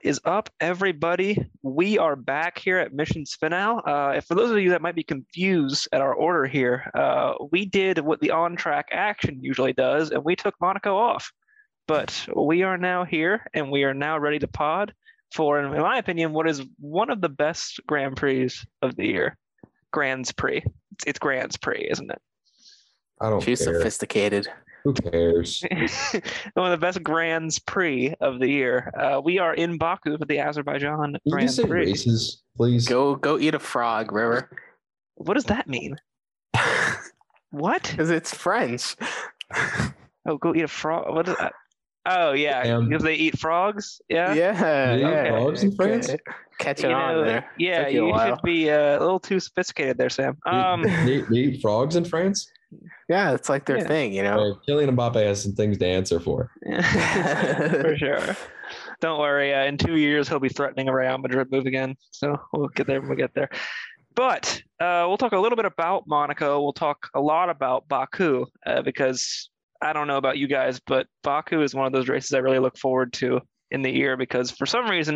is up, everybody? We are back here at Mission Spinal. For those of you that might be confused at our order here, we did what the on-track action usually does, and we took Monaco off. But we are now here, and we are now ready to pod for, in my opinion, what is one of the best Grand Prix of the year. Grands Prix. It's Grands Prix, isn't it? I don't She's care. sophisticated. Who cares? One of the best Grands Prix of the year. We are in Baku for the Azerbaijan Can you Grand just say Prix. races, please? Go eat a frog, River. What does that mean? What? Because it's French. Oh, go eat a frog. What is that? Oh, yeah, because they eat frogs. Yeah. Yeah. They eat Okay. frogs in France? Okay. Catching on there. Yeah, Took you a you while. should be a little too sophisticated there, Sam. They eat frogs in France? Yeah, it's like their Yeah. thing, you know. Kylian Mbappe has some things to answer for. For sure. Don't worry. In 2 years, he'll be threatening a Real Madrid move again. So we'll get there when we get there. But we'll talk a little bit about Monaco. We'll talk a lot about Baku because I don't know about you guys, but Baku is one of those races I really look forward to in the year because for some reason,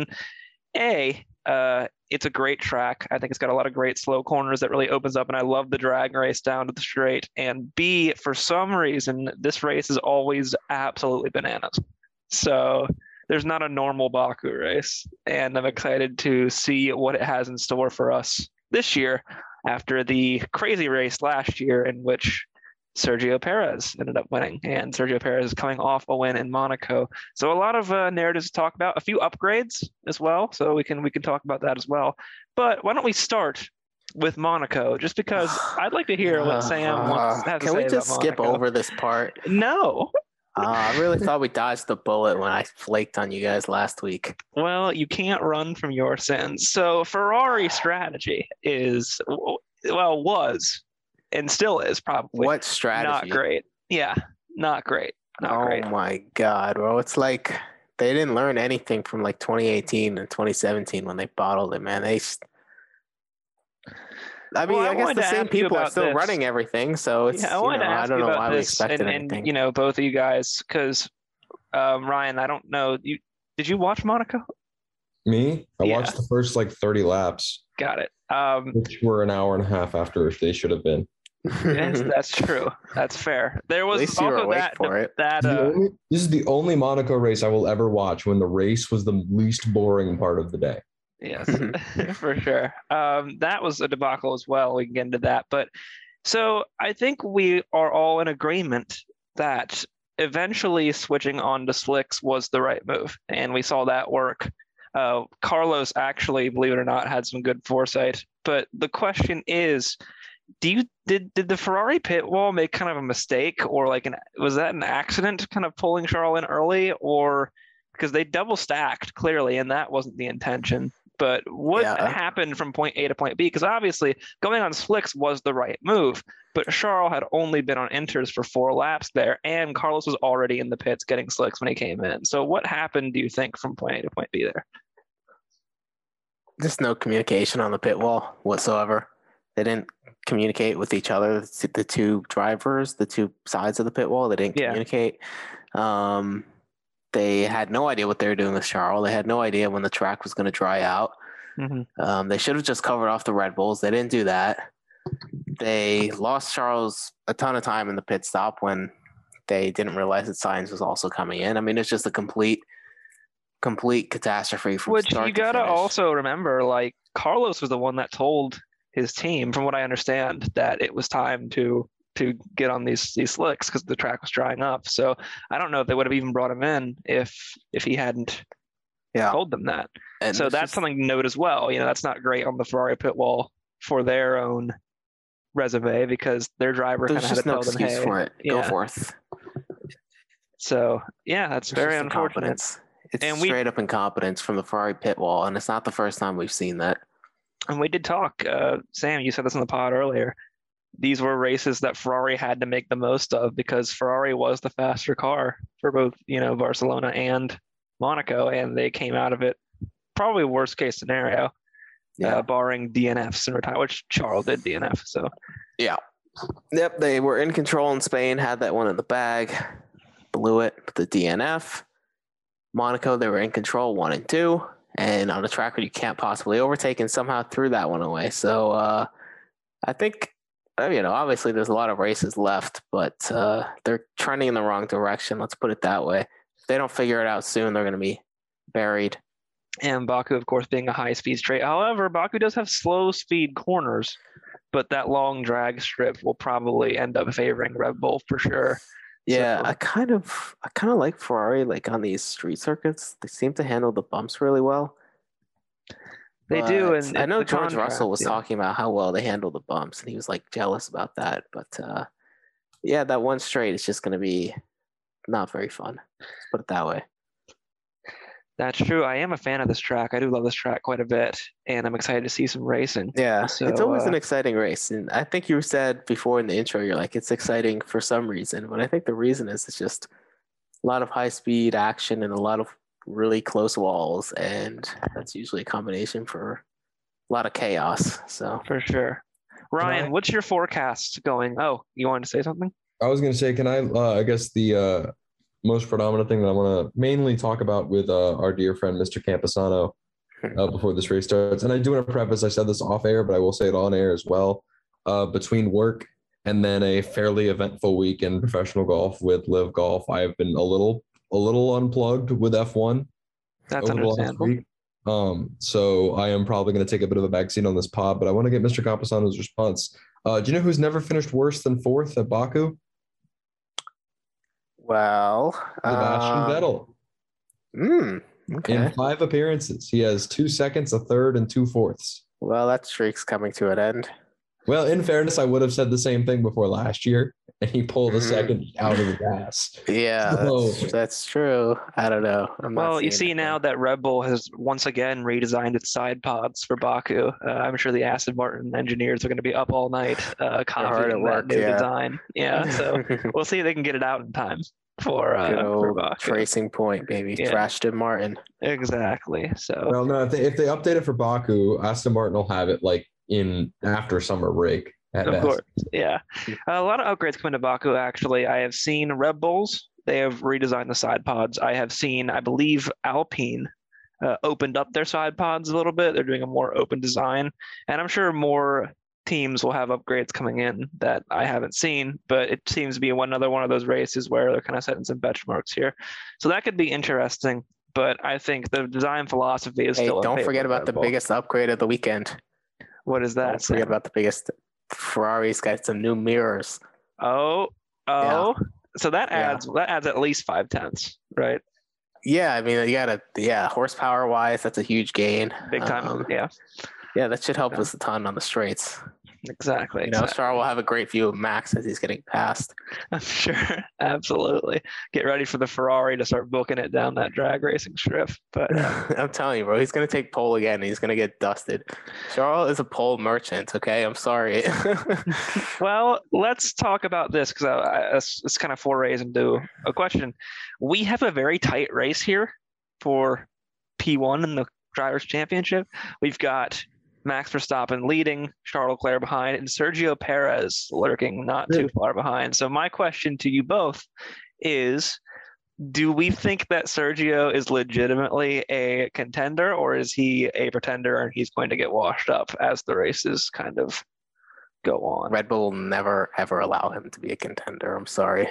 it's a great track. I think it's got a lot of great slow corners that really opens up, and I love the drag race down to the straight. And B, for some reason, this race is always absolutely bananas. So there's not a normal Baku race, and I'm excited to see what it has in store for us this year after the crazy race last year in which Sergio Perez ended up winning, and Sergio Perez is coming off a win in Monaco. So a lot of narratives to talk about, a few upgrades as well. So we can talk about that as well. But why don't we start with Monaco? Just because I'd like to hear what Sam wants to have to say about Monaco. Can we just skip over this part? No. I really thought we dodged the bullet when I flaked on you guys last week. Well, you can't run from your sins. So Ferrari strategy was and still is probably what strategy? Not great. Yeah, not great. Not great. Oh my God, bro. It's like they didn't learn anything from like 2018 and 2017 when they bottled it, man. I guess the same people are still running everything, so it's I don't know why we expected anything. And both of you guys, because Ryan, I don't know, did you watch Monaco? Me? I watched the first 30 laps. Got it. Which were an hour and a half after they should have been. Yes, that's true. That's fair. There was also this is the only Monaco race I will ever watch when the race was the least boring part of the day. Yes, for sure. That was a debacle as well. We can get into that. But so I think we are all in agreement that eventually switching on to slicks was the right move. And we saw that work. Carlos actually, believe it or not, had some good foresight. But the question is, did the Ferrari pit wall make kind of a mistake, or was that an accident kind of pulling Charles in early, or because they double stacked clearly and that wasn't the intention? But what happened from point A to point B? Because obviously going on slicks was the right move, but Charles had only been on inters for 4 laps there, and Carlos was already in the pits getting slicks when he came in. So what happened, do you think, from point A to point B there? Just no communication on the pit wall whatsoever. They didn't communicate with each other. The two drivers, the two sides of the pit wall, they didn't communicate. They had no idea what they were doing with Charles. They had no idea when the track was going to dry out. Mm-hmm. They should have just covered off the Red Bulls. They didn't do that. They lost Charles a ton of time in the pit stop when they didn't realize that Sainz was also coming in. I mean, it's just a complete catastrophe from start to finish. Which you got to also remember, Carlos was the one that told his team, from what I understand, that it was time to get on these slicks because the track was drying up. So I don't know if they would have even brought him in if he hadn't told them that. And so that's something to note as well. That's not great on the Ferrari pit wall for their own resume because their driver kind of had to tell them, hey, for it. Go forth. So that's very unfortunate. It's straight up incompetence from the Ferrari pit wall, and it's not the first time we've seen that. And we did talk, Sam, you said this in the pod earlier. These were races that Ferrari had to make the most of because Ferrari was the faster car for both, Barcelona and Monaco, and they came out of it probably worst case scenario, barring DNFs in retire, which Charles did DNF. So, yep, they were in control in Spain, had that one in the bag, blew it, the DNF. Monaco, they were in control 1 and 2, and on a track where you can't possibly overtake, and somehow threw that one away. So I think, obviously there's a lot of races left, but they're trending in the wrong direction. Let's put it that way. If they don't figure it out soon, they're going to be buried. And Baku, of course, being a high-speed straight. However, Baku does have slow-speed corners, but that long drag strip will probably end up favoring Red Bull for sure. Yeah, so, I kind of like Ferrari, like on these street circuits. They seem to handle the bumps really well. They do, and I know George Russell was talking about how well they handle the bumps, and he was like jealous about that. But that one straight is just going to be not very fun. Let's put it that way. That's true. I am a fan of this track. I do love this track quite a bit, and I'm excited to see some racing. Yeah, so, it's always an exciting race. And I think you said before in the intro, you're like, it's exciting for some reason. But I think the reason is it's just a lot of high-speed action and a lot of really close walls. And that's usually a combination for a lot of chaos. So for sure. Ryan, what's your forecast going? Oh, you wanted to say something? I was going to say, can I guess the most predominant thing that I want to mainly talk about with our dear friend, Mr. Camposano, before this race starts. And I do want to preface, I said this off air, but I will say it on air as well. Between work and then a fairly eventful week in professional golf with Live Golf, I have been a little unplugged with F1. That's understandable. So I am probably going to take a bit of a backseat on this pod, but I want to get Mr. Camposano's response. Do you know who's never finished worse than fourth at Baku? Well, Sebastian Vettel. Okay. In 5 appearances, he has 2 seconds, a third, and 2 fourths. Well, that streak's coming to an end. Well, in fairness, I would have said the same thing before last year, and he pulled a second out of the gas. Yeah, that's true. I don't know. Well, you see now that Red Bull has once again redesigned its side pods for Baku. I'm sure the Aston Martin engineers are going to be up all night copying that new design. Yeah, so we'll see if they can get it out in time for Baku. Tracing Point, baby. Yeah. Aston Martin. Exactly. So. Well, no, if they update it for Baku, Aston Martin will have it like in after summer break. Of course, yeah. A lot of upgrades coming to Baku, actually. I have seen Red Bulls. They have redesigned the side pods. I have seen, I believe, Alpine opened up their side pods a little bit. They're doing a more open design. And I'm sure more teams will have upgrades coming in that I haven't seen, but it seems to be another one of those races where they're kind of setting some benchmarks here. So that could be interesting, but I think the design philosophy is still. Don't forget about the biggest upgrade of the weekend. What is that? Don't forget about the biggest. Ferrari's got some new mirrors. Oh, yeah. So that adds at least 5/10, right? Yeah, I mean, you gotta horsepower wise, that's a huge gain. Big time. Yeah, that should help us a ton on the straights. Exactly. Charles will have a great view of Max as he's getting passed. I'm sure. Absolutely. Get ready for the Ferrari to start booking it down that drag racing strip. But I'm telling you, bro, he's going to take pole again and he's going to get dusted. Charles is a pole merchant, okay? I'm sorry. Well, let's talk about this because it's kind of forays into a question. We have a very tight race here for P1 in the Drivers' Championship. We've got Max Verstappen leading, Charles Leclerc behind, and Sergio Perez lurking not too far behind. So my question to you both is, do we think that Sergio is legitimately a contender, or is he a pretender and he's going to get washed up as the races kind of go on? Red Bull will never, ever allow him to be a contender. I'm sorry.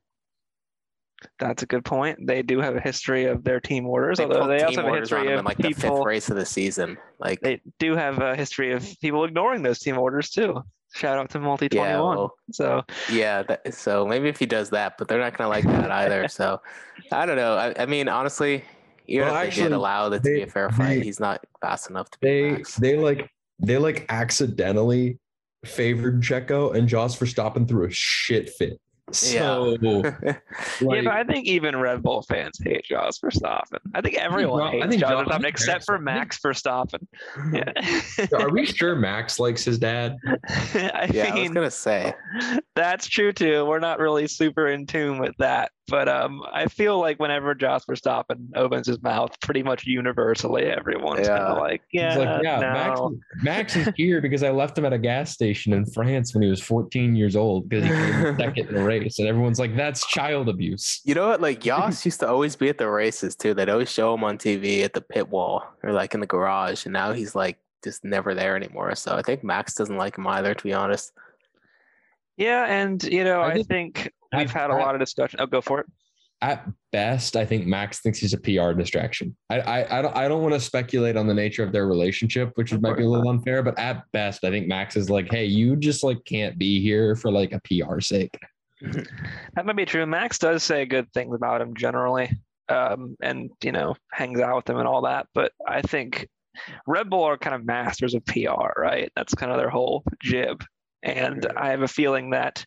That's a good point. They do have a history of their team orders, although they also have a history of like people, the 5th race of the season. Like they do have a history of people ignoring those team orders too. Shout out to Multi 21. So maybe if he does that, but they're not going to like that either. So I don't know. I mean, honestly, even if they did allow it to be a fair fight, he's not fast enough to be Max. They accidentally favored Checo, and Jos Verstappen threw a shit fit. So, but I think even Red Bull fans hate Jos Verstappen. I think everyone hates Jos Verstappen except for Max Verstappen. Yeah. Are we sure Max likes his dad? I was gonna say that's true too. We're not really super in tune with that But I feel like whenever Jos Verstappen opens his mouth, pretty much universally, everyone's kind of like, He's like, no. Max is here because I left him at a gas station in France when he was 14 years old because he came second in the race. And everyone's like, that's child abuse. You know what? Like, Jos used to always be at the races, too. They'd always show him on TV at the pit wall or, like, in the garage. And now he's, like, just never there anymore. So I think Max doesn't like him either, to be honest. Yeah, and, I think we've had a lot of discussion. Oh, go for it. At best, I think Max thinks he's a PR distraction. I don't want to speculate on the nature of their relationship, which might be a little unfair, but at best, I think Max is like, hey, you just like can't be here for like a PR sake. That might be true. Max does say good things about him generally, and hangs out with him and all that. But I think Red Bull are kind of masters of PR, right? That's kind of their whole jib. And I have a feeling that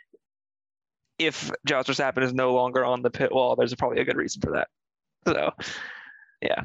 if Jos Verstappen is no longer on the pit wall, there's probably a good reason for that. So, yeah.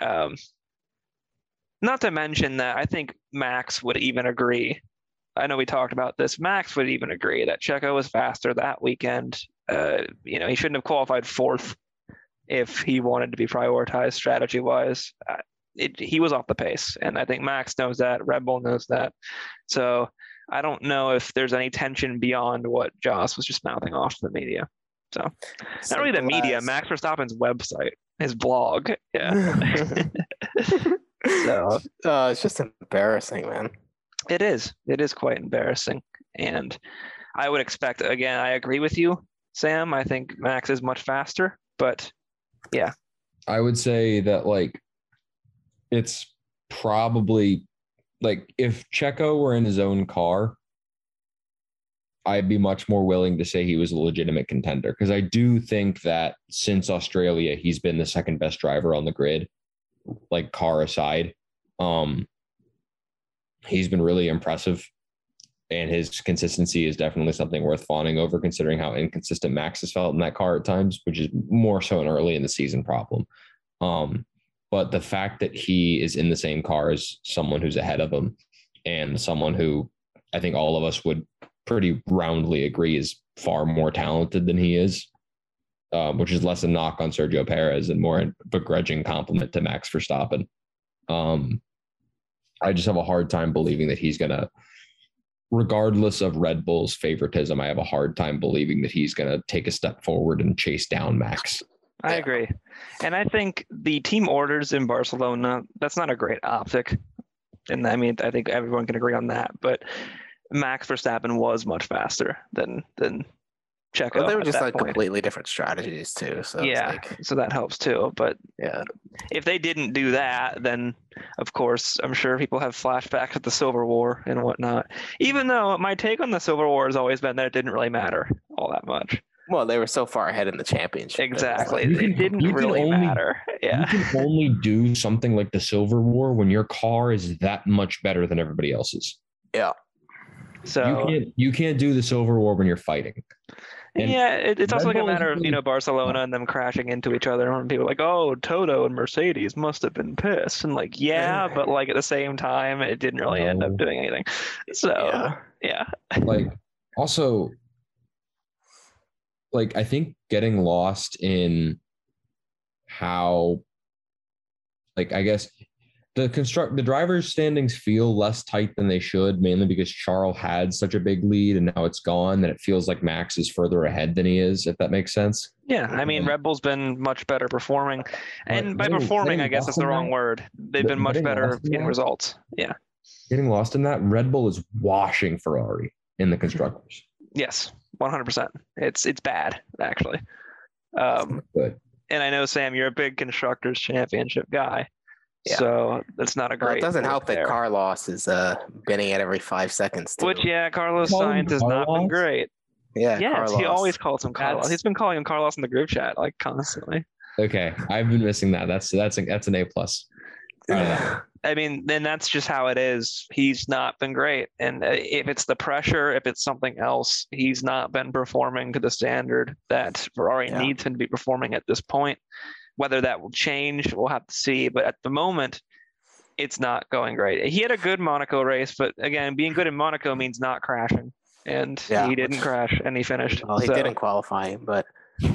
Not to mention that I think Max would even agree. I know we talked about this. Max would even agree that Checo was faster that weekend. He shouldn't have qualified fourth if he wanted to be prioritized strategy-wise. He was off the pace, and I think Max knows that. Red Bull knows that. So I don't know if there's any tension beyond what Jos was just mouthing off to the media. So not really the media, Max Verstappen's website, his blog. Yeah. So it's just embarrassing, man. It is. It is quite embarrassing. And I would expect, again, I agree with you, Sam. I think Max is much faster, but yeah. I would say that like it's probably like if Checo were in his own car, I'd be much more willing to say he was a legitimate contender because I do think that since Australia, he's been the second best driver on the grid, like car aside. He's been really impressive, and his consistency is definitely something worth fawning over considering how inconsistent Max has felt in that car at times, which is more so an early in the season problem. But the fact that he is in the same car as someone who's ahead of him and someone who I think all of us would pretty roundly agree is far more talented than he is, which is less a knock on Sergio Perez and more a begrudging compliment to Max Verstappen. I just have a hard time believing that he's going to, regardless of Red Bull's favoritism, I have a hard time believing that he's going to take a step forward and chase down Max. I agree. And I think the team orders in Barcelona, that's not a great optic. And I mean, I think everyone can agree on that. But Max Verstappen was much faster than Checo. Well, they were just like completely different strategies too. So yeah, so that helps too. But yeah, if they didn't do that, then of course I'm sure people have flashbacks to the Silver War and whatnot. Even though my take on the Silver War has always been that it didn't really matter all that much. Well, they were so far ahead in the championship. Exactly. It didn't really matter. Yeah. You can only do something like the Silver War when your car is that much better than everybody else's. Yeah. So you can't do the Silver War when you're fighting. And yeah, it's also like a matter of, Barcelona and them crashing into each other. And people are like, oh, Toto and Mercedes must have been pissed. And like, yeah, but like at the same time, it didn't really end up doing anything. So, yeah. Like, also, like, I think getting lost in how, like, I guess the drivers' standings feel less tight than they should, mainly because Charles had such a big lead and now it's gone, that it feels like Max is further ahead than he is, if that makes sense. Yeah, I mean, Red Bull's been much better performing. And by performing, I guess is the wrong word. They've been much better getting results. Yeah. Getting lost in that, Red Bull is washing Ferrari in the constructors. Yes, 100%. It's bad, actually. Good. And I know, Sam, you're a big Constructors Championship guy. Yeah. So that's not a great. It doesn't help that Carlos is binning it every 5 seconds. Too. Which, Carlos Sainz has not been great. Yeah, yes, Carlos. He always calls him Carlos. He's been calling him Carlos in the group chat like constantly. Okay, I've been missing that. That's an A+. I mean, then that's just how it is. He's not been great, and if it's the pressure, if it's something else, he's not been performing to the standard that Ferrari needs him to be performing at this point. Whether that will change, we'll have to see. But at the moment, it's not going great. He had a good Monaco race, but again, being good in Monaco means not crashing. And he didn't crash, and he finished. Well, he didn't qualify, but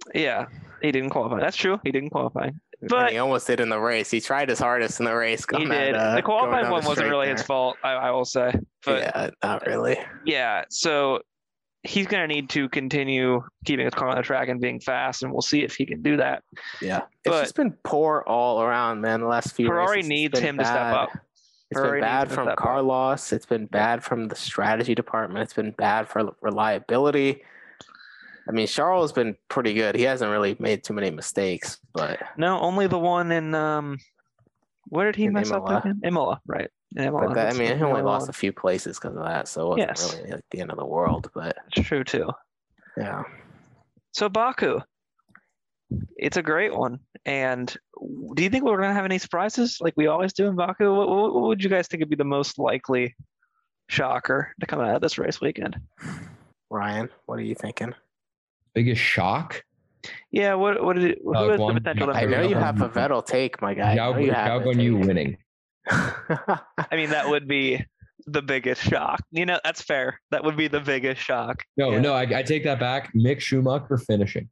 Yeah, he didn't qualify. That's true. He didn't qualify. And But he almost did in the race. He tried his hardest in the race. he did. The qualifying one wasn't really his fault, I will say. But yeah, not really. yeah, so he's going to need to continue keeping his car on the track and being fast, and we'll see if he can do that. Yeah. But it's just been poor all around, man, the last few Ferrari races. needs him to step up. It's been bad from Carlos. It's been bad from the strategy department. It's been bad for reliability. I mean, Charles has been pretty good. He hasn't really made too many mistakes, but no, only the one in where did he mess Imola. up again? Imola, right? In Imola. But he only only lost one. a few places because of that, so it wasn't really like the end of the world. But it's true too. Yeah. So Baku, it's a great one. And do you think we're gonna have any surprises like we always do in Baku? What would you guys think would be the most likely shocker to come out of this race weekend? Ryan, what are you thinking? Biggest shock? Yeah, who is the potential? I know you have a Vettel take, my guy. Albon, you winning. I mean, that would be the biggest shock. You know, that's fair. That would be the biggest shock. No, I take that back. Mick Schumacher finishing.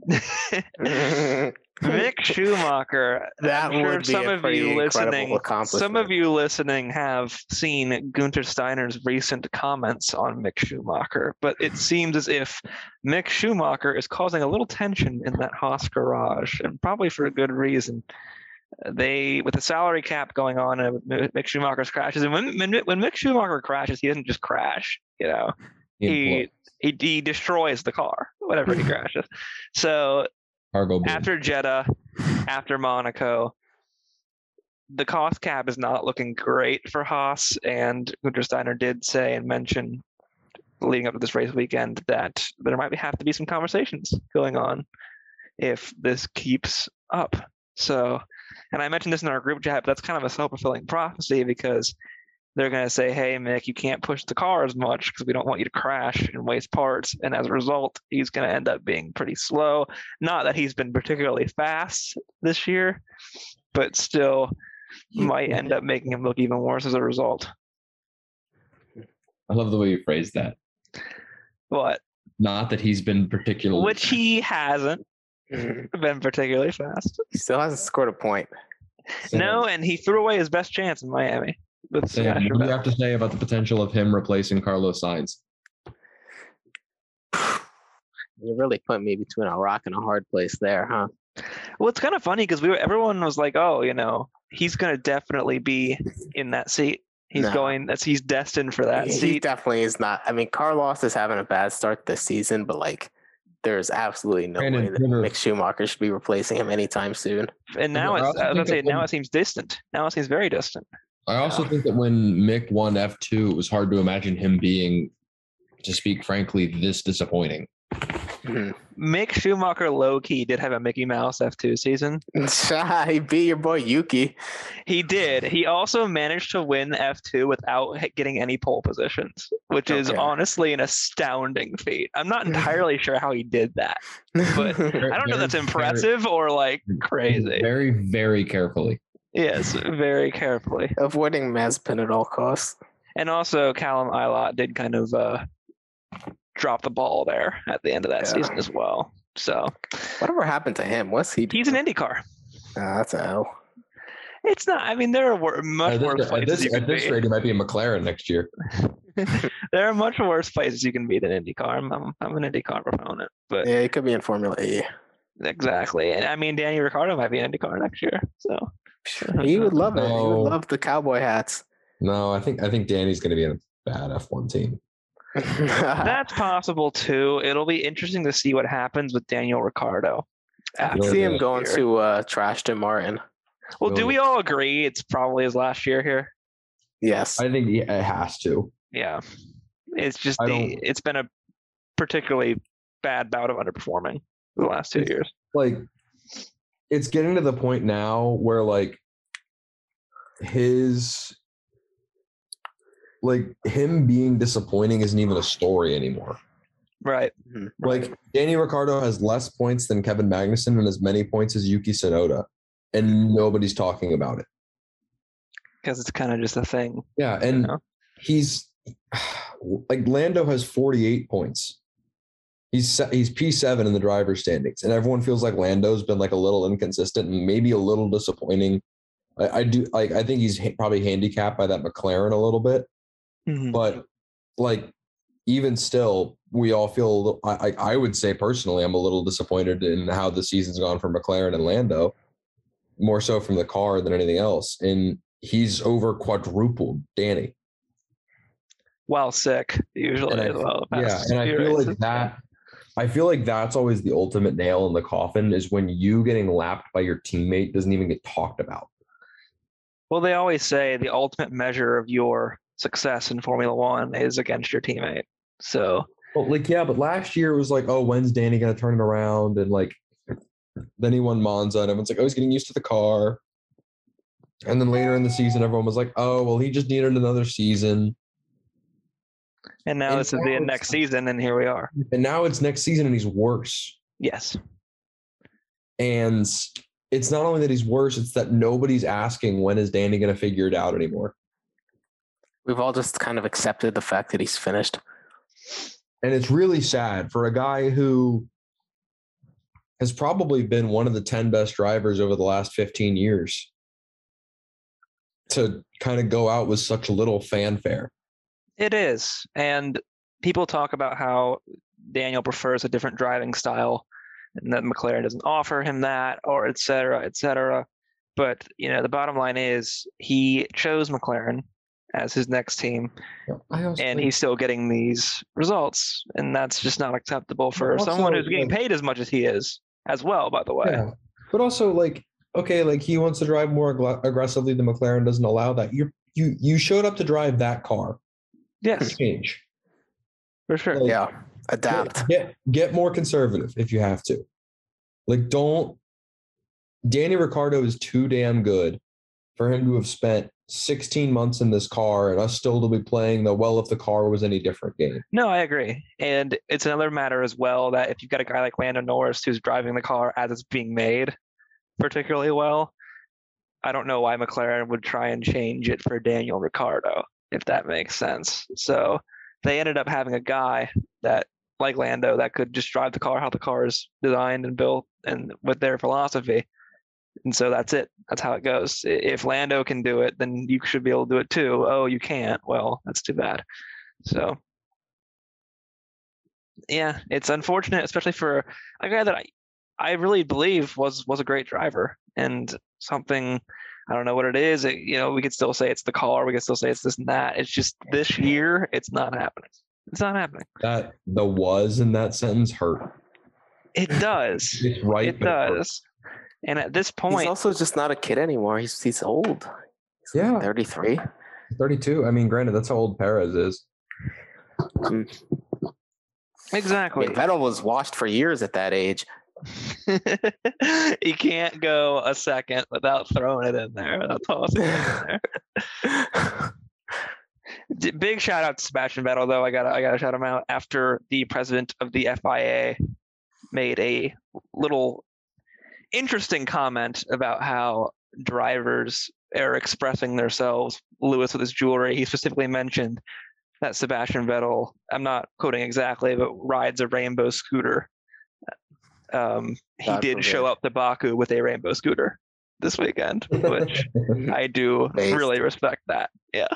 Mick Schumacher. That would be some a of pretty you listening. accomplishment. Some of you listening have seen Gunther Steiner's recent comments on Mick Schumacher, but it seems as if Mick Schumacher is causing a little tension in that Haas garage, and probably for a good reason. With the salary cap going on, and Mick Schumacher's crashes, and when Mick Schumacher crashes, he doesn't just crash. You know, he destroys the car whenever he crashes. So after Jeddah, after Monaco, the cost cap is not looking great for Haas, and Gunther Steiner did say and mention leading up to this race weekend that there might have to be some conversations going on if this keeps up. So, and I mentioned this in our group chat, but that's kind of a self-fulfilling prophecy because they're going to say, hey, Mick, you can't push the car as much because we don't want you to crash and waste parts. And as a result, he's going to end up being pretty slow. Not that he's been particularly fast this year, but still might end up making him look even worse as a result. I love the way you phrased that. What? Not that he's been particularly... Which he hasn't been particularly fast. He still hasn't scored a point. No, and he threw away his best chance in Miami. What do you have to say about the potential of him replacing Carlos Sainz? You really put me between a rock and a hard place there, huh? Well, it's kind of funny because everyone was like, oh, you know, he's going to definitely be in that seat. He's destined for that seat. He definitely is not. I mean, Carlos is having a bad start this season, but like, there's absolutely no way that Mick Schumacher should be replacing him anytime soon. And now it seems distant. Now it seems very distant. I also think that when Mick won F2, it was hard to imagine him being, to speak frankly, this disappointing. Mick Schumacher low-key did have a Mickey Mouse F2 season. He beat your boy Yuki. He did. He also managed to win F2 without getting any pole positions, which is honestly an astounding feat. I'm not entirely sure how he did that, but I don't know if that's impressive or like crazy. Very, very carefully. Yes, very carefully. Avoiding Mazepin at all costs. And also Callum Ilott did kind of drop the ball there at the end of that season as well. So whatever happened to him? What's he doing? He's an IndyCar. That's a L. It's not. I mean, there are much worse places you can be. At this rate, he might be a McLaren next year. There are much worse places you can be than IndyCar. I'm an IndyCar proponent, but yeah, he could be in Formula E. Exactly, and I mean, Danny Ricciardo might be in IndyCar next year. So he would love it. He would love the cowboy hats. No, I think Danny's going to be in a bad F1 team. That's possible too. It'll be interesting to see what happens with Daniel Ricciardo. I can see him going to Ashton Martin. Well, do we all agree it's probably his last year here? Yes, I think it has to. Yeah, it's just it's been a particularly bad bout of underperforming the last 2 years. Like, it's getting to the point now where like him being disappointing isn't even a story anymore. Right. Like Danny Ricciardo has less points than Kevin Magnussen and as many points as Yuki Tsunoda, and nobody's talking about it. Because it's kind of just a thing. Yeah, and he's like Lando has 48 points. He's P7 in the driver's standings, and everyone feels like Lando's been like a little inconsistent and maybe a little disappointing. I think he's probably handicapped by that McLaren a little bit, but like even still, we all feel. I would say personally, I'm a little disappointed in how the season's gone for McLaren and Lando, more so from the car than anything else, and he's over quadrupled Danny. While sick, usually as well. And I feel like that's always the ultimate nail in the coffin is when you getting lapped by your teammate doesn't even get talked about. Well, they always say the ultimate measure of your success in Formula One is against your teammate. So, well, but last year it was like, oh, when's Danny going to turn it around? And like, then he won Monza, and everyone's like, oh, he's getting used to the car. And then later in the season, everyone was like, oh, well, he just needed another season. And now this is the next season, and here we are. And now it's next season, and he's worse. Yes. And it's not only that he's worse, it's that nobody's asking when is Danny going to figure it out anymore. We've all just kind of accepted the fact that he's finished. And it's really sad for a guy who has probably been one of the 10 best drivers over the last 15 years to kind of go out with such little fanfare. It is. And people talk about how Daniel prefers a different driving style and that McLaren doesn't offer him that, or et cetera, et cetera. But, the bottom line is he chose McLaren as his next team, and he's still getting these results. And that's just not acceptable for someone who's getting paid as much as he is as well, by the way. Yeah. But also, he wants to drive more aggressively. The McLaren doesn't allow that. You showed up to drive that car. Yes. Change. For sure. Adapt. Get more conservative if you have to. Danny Ricciardo is too damn good for him to have spent 16 months in this car and us still to be playing if the car was any different game. No, I agree. And it's another matter as well that if you've got a guy like Lando Norris who's driving the car as it's being made particularly well, I don't know why McLaren would try and change it for Daniel Ricciardo, if that makes sense. So they ended up having a guy that, like Lando, that could just drive the car how the car is designed and built and with their philosophy. And so that's it. That's how it goes. If Lando can do it, then you should be able to do it too. Oh, you can't. Well, that's too bad. So, yeah, it's unfortunate, especially for a guy that I really believe was a great driver and something. I don't know what it is. We could still say it's the car. We could still say it's this and that. It's just this year, it's not happening. It's not happening. That the was in that sentence hurt. It does. It's right. It does. And at this point, he's also just not a kid anymore. He's old. He's 33. 32. I mean, granted, that's how old Perez is. Exactly. Vettel was washed for years at that age. He can't go a second without throwing it in there. That's awesome. Big shout out to Sebastian Vettel, though. I gotta shout him out after the president of the FIA made a little interesting comment about how drivers are expressing themselves. Lewis with his jewelry. He specifically mentioned that Sebastian Vettel, I'm not quoting exactly, but rides a rainbow scooter. He did show up to Baku with a rainbow scooter this weekend, which I do really respect that. Yeah.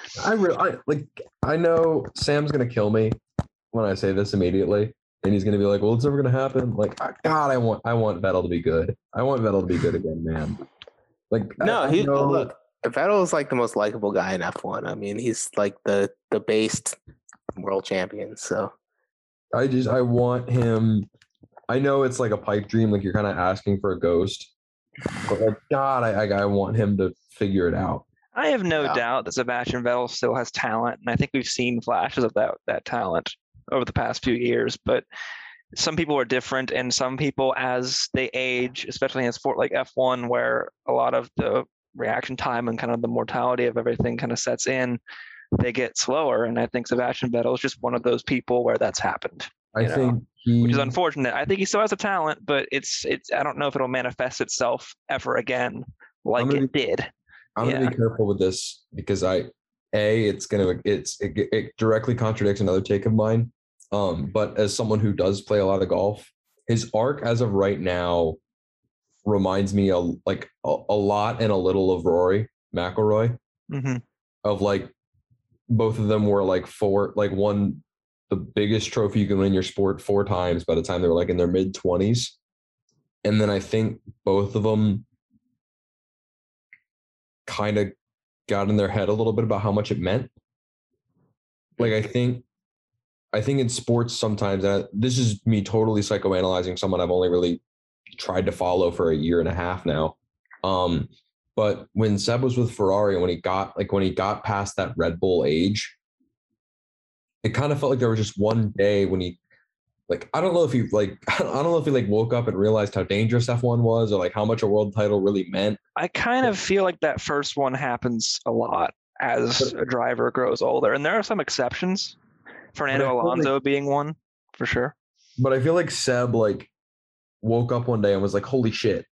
I know Sam's going to kill me when I say this immediately. And he's going to be like, well, it's never going to happen. Like, God, I want Vettel to be good. I want Vettel to be good again, man. Look, Vettel is like the most likable guy in F1. I mean, he's like the based world champion. So I want him. I know it's like a pipe dream, like you're kind of asking for a ghost. But like, God, I want him to figure it out. I have no doubt that Sebastian Vettel still has talent, and I think we've seen flashes of that talent over the past few years. But some people are different, and some people, as they age, especially in a sport like F1, where a lot of the reaction time and kind of the mortality of everything kind of sets in, they get slower. And I think Sebastian Vettel is just one of those people where that's happened. Which is unfortunate. I think he still has a talent, but it's I don't know if it'll manifest itself ever again like it did. I'm gonna be careful with this because it directly contradicts another take of mine. But as someone who does play a lot of golf, his arc as of right now reminds me a lot and a little of Rory McIlroy. Mm-hmm. Of like both of them were like won the biggest trophy you can win in your sport 4 times by the time they were like in their mid-20s. And then I think both of them kind of got in their head a little bit about how much it meant. Like I think in sports sometimes, this is me totally psychoanalyzing someone I've only really tried to follow for a year and a half now. But when Seb was with Ferrari and when he got past that Red Bull age, it kind of felt like there was just one day when he I don't know if he woke up and realized how dangerous F1 was or like how much a world title really meant. I kind of feel like that first one happens a lot as a driver grows older, and there are some exceptions. Fernando Alonso being one for sure. But I feel like Seb woke up one day and was like, "Holy shit!"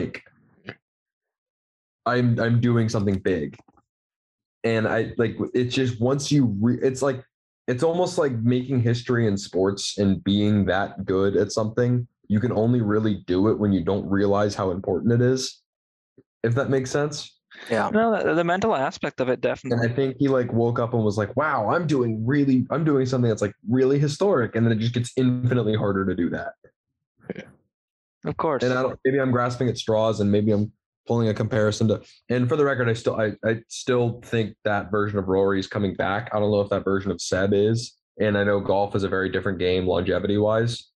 I'm doing something big, and it's just once you it's almost like making history in sports and being that good at something. You can only really do it when you don't realize how important it is. If that makes sense. Yeah. No, the mental aspect of it definitely. And I think he woke up and was like, "Wow, I'm doing something that's really historic," and then it just gets infinitely harder to do that. Of course. And maybe I'm grasping at straws, and maybe I'm pulling a comparison to. And for the record, I still think that version of Rory is coming back. I don't know if that version of Seb is, and I know golf is a very different game longevity wise.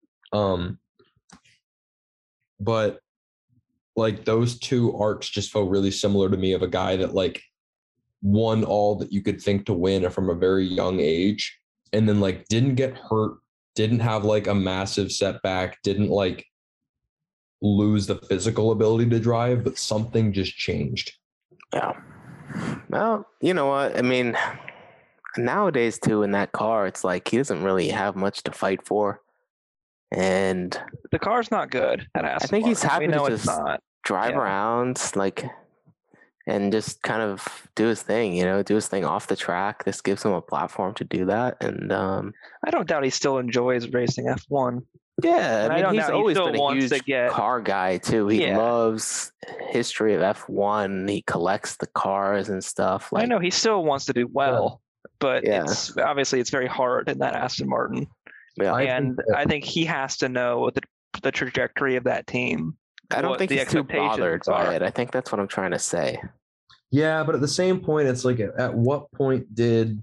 But those two arcs just felt really similar to me of a guy that won all that you could think to win from a very young age, and then didn't get hurt, didn't have a massive setback, didn't lose the physical ability to drive, but something just changed. Yeah. Well, you know what? I mean, nowadays too, in that car, it's he doesn't really have much to fight for. And the car's not good at Aston I think Martin. he's happy to just drive around, and just kind of do his thing, do his thing off the track. This gives him a platform to do that. And I don't doubt he still enjoys racing F1. Yeah, I mean, he's always been a huge car guy too. He loves history of F1. He collects the cars and stuff. I know he still wants to do well, but it's very hard in that Aston Martin. Yeah, I think he has to know the trajectory of that team. I don't think he's too bothered by it. I think that's what I'm trying to say. Yeah, but at the same point, it's at what point did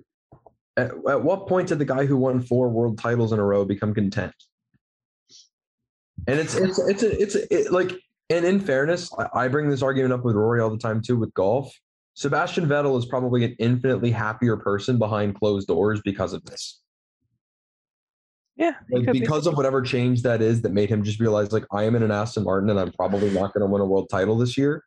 the guy who won 4 world titles in a row become content? And and in fairness, I bring this argument up with Rory all the time too with golf. Sebastian Vettel is probably an infinitely happier person behind closed doors because of this. Yeah, because of whatever change that is that made him just realize I am in an Aston Martin and I'm probably not going to win a world title this year.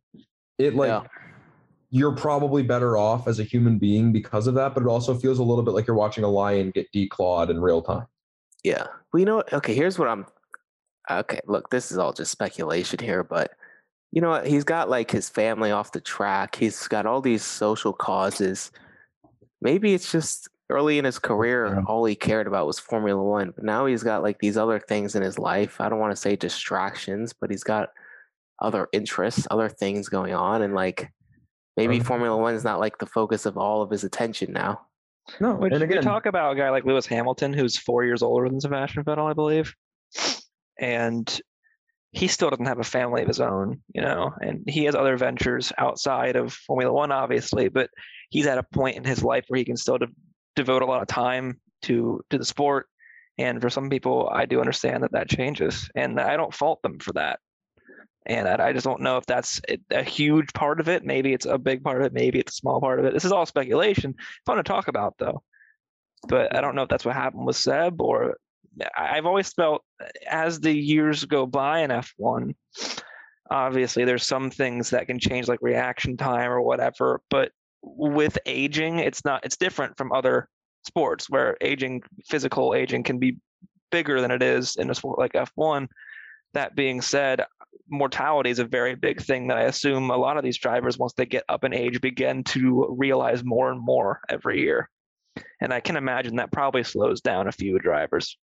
You're probably better off as a human being because of that, but it also feels a little bit like you're watching a lion get declawed in real time. Yeah. Well, you know what? Okay, here's what okay, look, this is all just speculation here, but you know what? He's got his family off the track. He's got all these social causes. Maybe it's just early in his career, all he cared about was Formula One. But now he's got these other things in his life. I don't want to say distractions, but he's got other interests, other things going on. And maybe Formula One is not the focus of all of his attention now. No, and again, we talk about a guy like Lewis Hamilton, who's 4 years older than Sebastian Vettel, I believe. And he still doesn't have a family of his own, and he has other ventures outside of Formula One, obviously, but he's at a point in his life where he can still devote a lot of time to the sport. And for some people, I do understand that changes, and I don't fault them for that. And I just don't know if that's a huge part of it. Maybe it's a big part of it. Maybe it's a small part of it. This is all speculation. Fun to talk about, though. But I don't know if that's what happened with Seb, or I've always felt as the years go by in F1, obviously there's some things that can change, like reaction time or whatever. But with aging, it's different from other sports where physical aging can be bigger than it is in a sport like F1. That being said, mortality is a very big thing that I assume a lot of these drivers, once they get up in age, begin to realize more and more every year. And I can imagine that probably slows down a few drivers.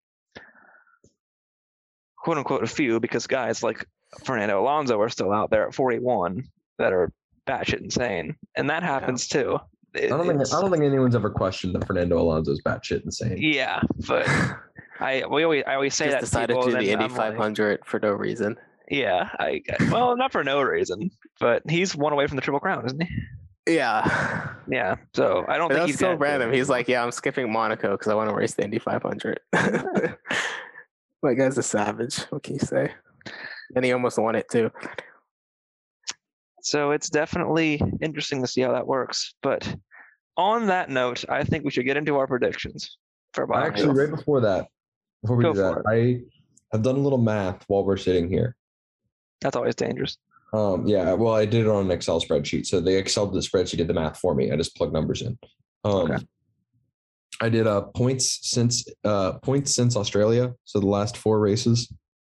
Quote unquote a few, because guys like Fernando Alonso are still out there at 41 that are batshit insane. And that happens too. I don't think anyone's ever questioned that Fernando Alonso's batshit insane. Yeah, but I always say just that decided to do the Indy 500 for no reason. Yeah, well, not for no reason, but he's one away from the Triple Crown, isn't he? Yeah. Yeah. So I don't think he's so random. He's like, yeah, I'm skipping Monaco because I want to race the Indy 500. My guy's a savage. What can you say? And he almost won it too. So it's definitely interesting to see how that works. But on that note, I think we should get into our predictions for Baku. Actually, right before we do that, I have done a little math while we're sitting here. That's always dangerous. Yeah, well, I did it on an Excel spreadsheet. So the spreadsheet did the math for me. I just plugged numbers in. Okay. I did points since Australia, so the last 4 races.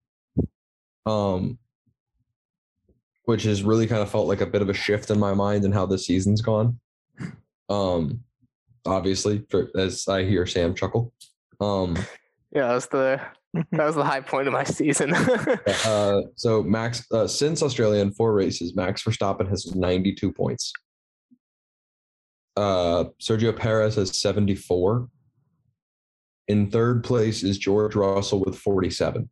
Which has really kind of felt like a bit of a shift in my mind and how this season's gone. Obviously, as I hear Sam chuckle. Yeah, that was the high point of my season. So Max, since Australia in 4 races, Max Verstappen has 92 points. Sergio Perez has 74. In 3rd place is George Russell with 47.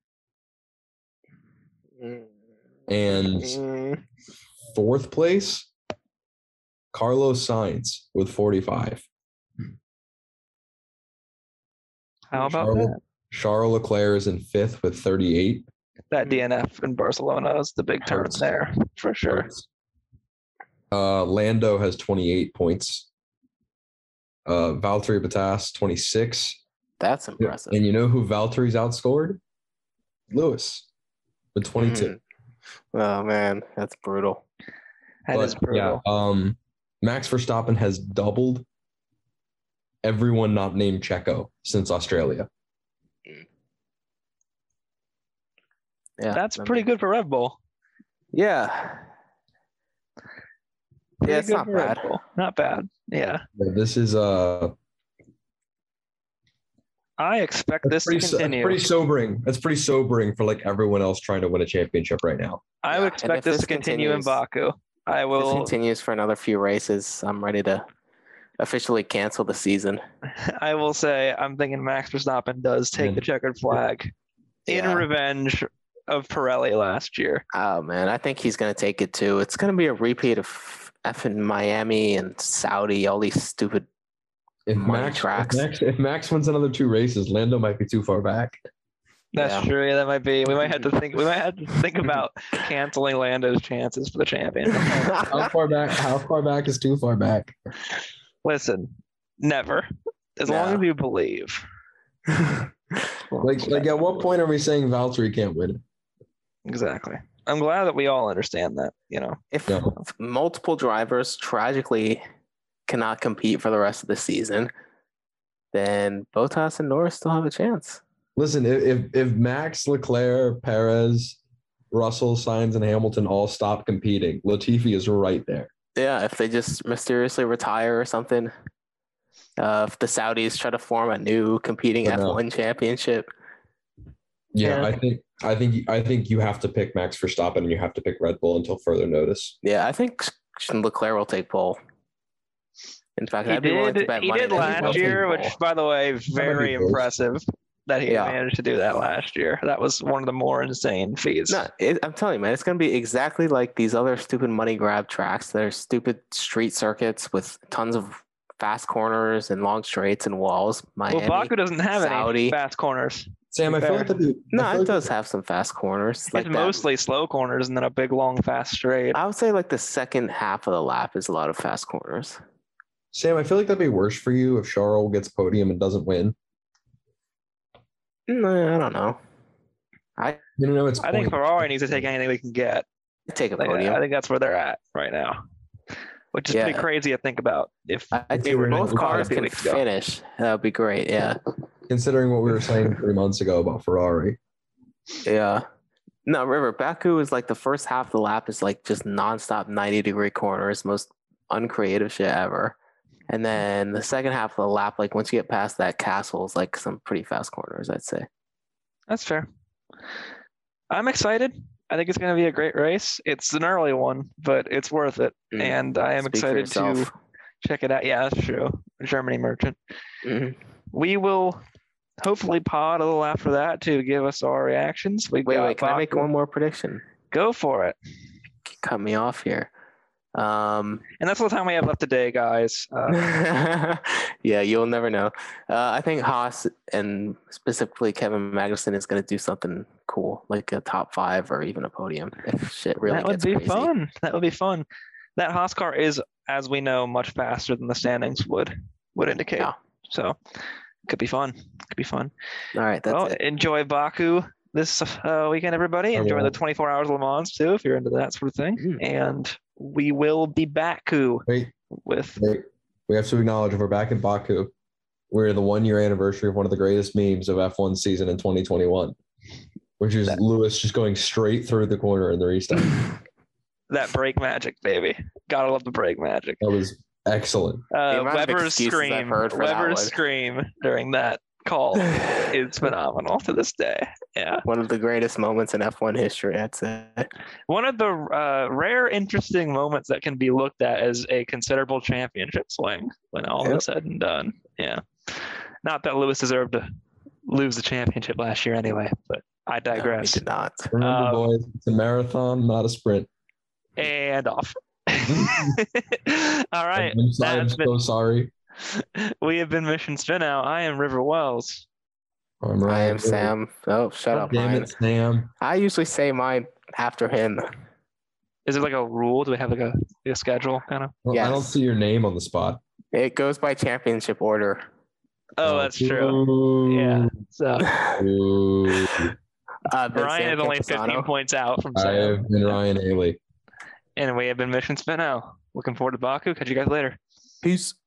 And 4th place, Carlos Sainz with 45. How about that? Charles Leclerc is in 5th with 38. That DNF in Barcelona is the big turn there, for sure. Lando has 28 points. Valtteri Bottas, 26. That's impressive. And you know who Valtteri's outscored? Lewis with 22. Oh man, that's brutal. That is brutal. Yeah, Max Verstappen has doubled everyone not named Checo since Australia. Yeah, that's pretty good for Red Bull. Yeah. Yeah, it's not bad. Not bad. Yeah. This is I expect this to continue. Pretty sobering. That's pretty sobering for like everyone else trying to win a championship right now. I would expect this to continue in Baku. I will. If this continues for another few races, I'm ready to officially cancel the season. I will say I'm thinking Max Verstappen does take the checkered flag in revenge of Pirelli last year. Oh man, I think he's going to take it too. It's going to be a repeat of effing Miami and Saudi, all these stupid tracks. If Max wins another 2 races, Lando might be too far back. That's true. Yeah, that might be. We might have to think about canceling Lando's chances for the champion. How far back is too far back? Listen, never. As long as you believe. like at what point are we saying Valtteri can't win it? Exactly. I'm glad that we all understand that, If multiple drivers tragically cannot compete for the rest of the season, then Bottas and Norris still have a chance. Listen, if Max, Leclerc, Perez, Russell, Sainz, and Hamilton all stop competing, Latifi is right there. Yeah, if they just mysteriously retire or something. If the Saudis try to form a new competing F1 championship. Yeah, I think you have to pick Max Verstappen and you have to pick Red Bull until further notice. Yeah, I think Leclerc will take pole. In fact, I'd be willing to bet money. He did last year, which, by the way, very impressive that he managed to do that last year. That was one of the more insane feats. No, I'm telling you, man, it's going to be exactly like these other stupid money grab tracks that are stupid street circuits with tons of fast corners and long straights and walls. Miami, Baku doesn't have any fast corners. Sam, I feel like it does have some fast corners. It's mostly slow corners and then a big, long, fast straight. I would say like the second half of the lap is a lot of fast corners. Sam, I feel like that'd be worse for you if Charles gets podium and doesn't win. No, I don't know. I think Ferrari needs to take anything they can get. Take a podium. I think that's where they're at right now, which is pretty crazy to think about. If both cars can finish, that would be great. Yeah. Considering what we were saying 3 months ago about Ferrari. Yeah. No, River, Baku is like the first half of the lap is like just nonstop 90-degree corners, most uncreative shit ever. And then the second half of the lap, like once you get past that castle, is like some pretty fast corners, I'd say. That's fair. I'm excited. I think it's going to be a great race. It's an early one, but it's worth it. And I am excited to check it out. Yeah, that's true. Germany Merchant. We will hopefully pod a little after that to give us our reactions. Wait, can I make one more prediction? Go for it. Cut me off here. And that's all the time we have left today, guys. Yeah, you'll never know. I think Haas and specifically Kevin Magnussen is going to do something cool, like a top 5 or even a podium. If shit really gets crazy. Fun. That would be fun. That Haas car is, as we know, much faster than the standings would indicate. Yeah. So it could be fun. All right, that's it. Enjoy Baku this weekend, everybody. Enjoy the 24 hours of Le Mans too, if you're into that sort of thing. And we will be Baku. Wait. We have to acknowledge if we're back in Baku, we're the 1-year anniversary of one of the greatest memes of F1 season in 2021, which is Lewis just going straight through the corner in the restart. That brake magic, baby. Gotta love the brake magic. That was excellent. Weber's scream during that call is phenomenal to this day. Yeah. One of the greatest moments in F1 history, I'd say. One of the rare, interesting moments that can be looked at as a considerable championship swing when all is said and done. Yeah. Not that Lewis deserved to lose the championship last year anyway, but I digress. No, he did not. Remember, boys, it's a marathon, not a sprint. And off. All right. I'm so sorry. We have been Mission Spin Out. I am River Wells. I am Sam. Oh, shut up. Damn it, Sam. I usually say mine after him. Is it like a rule? Do we have like a schedule kind of? Well, yes. I don't see your name on the spot. It goes by championship order. Oh, that's true. Yeah. So Ryan is only 15 points out from Sam. I have been Ryan Haley. And we have been Mission Spin Out. Looking forward to Baku. Catch you guys later. Peace.